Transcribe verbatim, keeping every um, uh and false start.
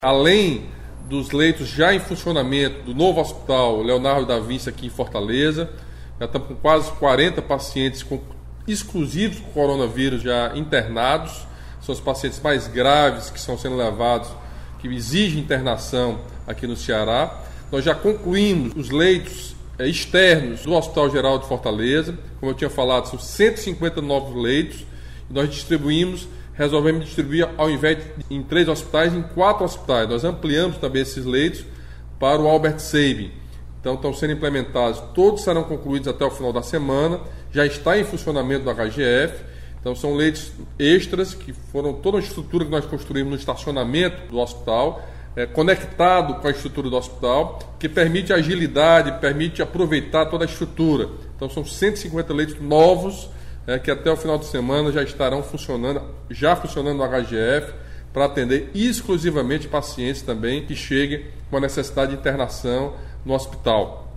Além dos leitos já em funcionamento do novo hospital Leonardo da Vinci aqui em Fortaleza, já estamos com quase quarenta pacientes com, exclusivos com coronavírus já internados. São os pacientes mais graves que estão sendo levados, que exigem internação aqui no Ceará. Nós já concluímos os leitos é, externos do Hospital Geral de Fortaleza. Como eu tinha falado, são cento e cinquenta novos leitos. E nós distribuímos, resolvemos distribuir, ao invés de em três hospitais, em quatro hospitais. Nós ampliamos também esses leitos para o Albert Sabin. Então estão sendo implementados, todos serão concluídos até o final da semana. Já está em funcionamento do H G F. Então são leitos extras, que foram toda a estrutura que nós construímos no estacionamento do hospital, é, conectado com a estrutura do hospital, que permite agilidade, permite aproveitar toda a estrutura. Então são cento e cinquenta leitos novos, é, que até o final de semana já estarão funcionando, já funcionando no H G F, para atender exclusivamente pacientes também que cheguem com a necessidade de internação no hospital.